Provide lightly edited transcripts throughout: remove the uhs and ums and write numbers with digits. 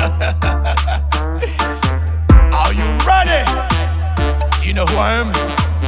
Are you ready? You know who I am?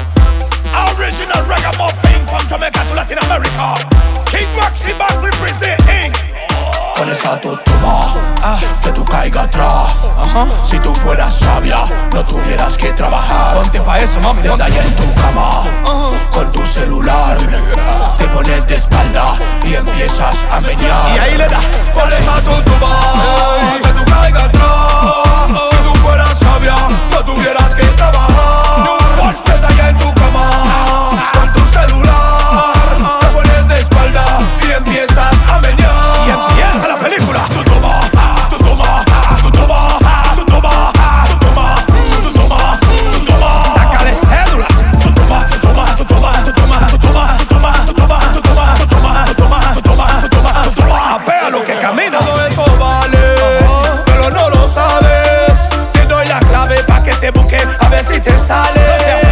Original ragamuffin from Jamaica to Latin America. King Maxi back representing. Con esa tutuma, que tú caigas atrás. Si tú fueras sabia, no tuvieras que trabajar. Ponte pa' eso, mami. Desde allá en tu cama, con tu celular, te pones de espalda y empiezas a menear. Y ahí le da. Con esa tutuma, que tú caigas atrás. Si tú fueras sabia, no tuvieras que trabajar. Desde allá en tu cama, con tu celular, te pones de espalda y empiezas a menear. Y empieza la película. Tú toma, tú toma, tú toma, tú toma, tú toma, tú toma, tú toma. Sácale cédula. Tú toma, tú toma, tú toma, tú toma, tú toma, tú toma, tú toma, tú toma, tú toma, tú toma, tú toma, tú toma, tú toma. Apea lo que camina. Todo eso vale, pero no lo sabes. Te doy la clave pa' que te busque a ver si te sale.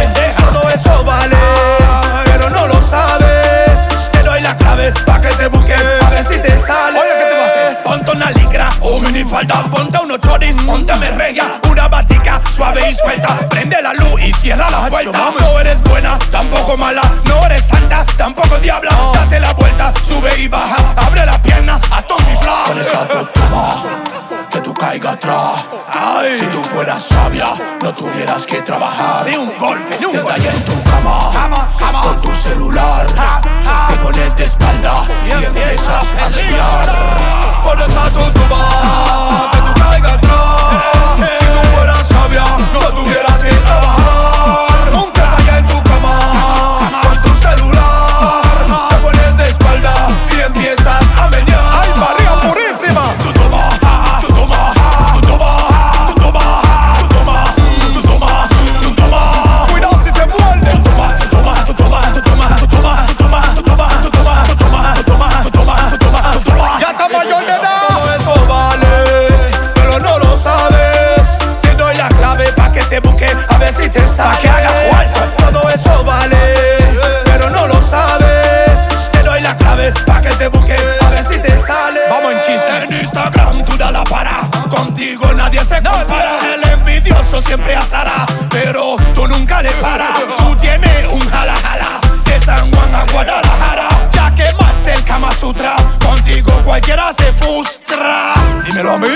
Todo eso vale, pero no lo sabes. Te doy la clave pa' que te busque a ver si te sale. Oye, ¿qué te va a hacer? Ponte una licra o minifalda, ponte unos choris, pónteme regia, una batica suave y suelta. Prende la luz y cierra la puerta. No eres buena, tampoco mala, no eres santa, tampoco diabla. Date la vuelta, sube y baja, abre la pierna, haz ton fifla. Con esa tutuma, que tú caigas atrás. Si tú fueras sabia, no tuvieras que trabajar. Ni un golpe, ni un Desde golpe. allá en tu cama, con tu celular, te pones de espalda y empiezas a menear. Con esa tutuma, que tú caigas atrás. Si tú fueras sabia, no tuvieras que trabajar. Nunca. Allá en tu cama, con tu celular, te pones de espalda y empiezas a menear. ¡Ay, María purísima! Tú toma, tú toma, tú toma, tú toma, tú toma, tú toma, tú toma. Cuidado si te muerde. Tú toma, tú toma, tú toma, tú toma, tú toma, tú toma, tú toma, tú toma, tú toma, tú toma, tú toma, tú toma, tú toma. Ya está mayor de edad. Todo eso vale, pero no lo sabes. Te doy la clave pa' que te busque a ver si te sale. Pa' que haga fuerte. Todo eso vale, pero no lo sabes. Te doy la clave pa' que te busque a ver si te sale. Vamos en chiste. En Instagram tú da la para, contigo nadie se compara. El envidioso siempre asará, pero tú nunca le paras. Tú tienes un jala jala de San Juan a Guadalajara. Ya quemaste el Kama Sutra, contigo cualquiera se frustra. Dímelo a mí,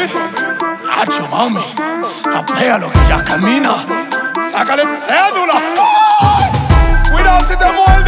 hacho mami, apea lo que ya camina. Sácale cédula. Cuidado si te muerde.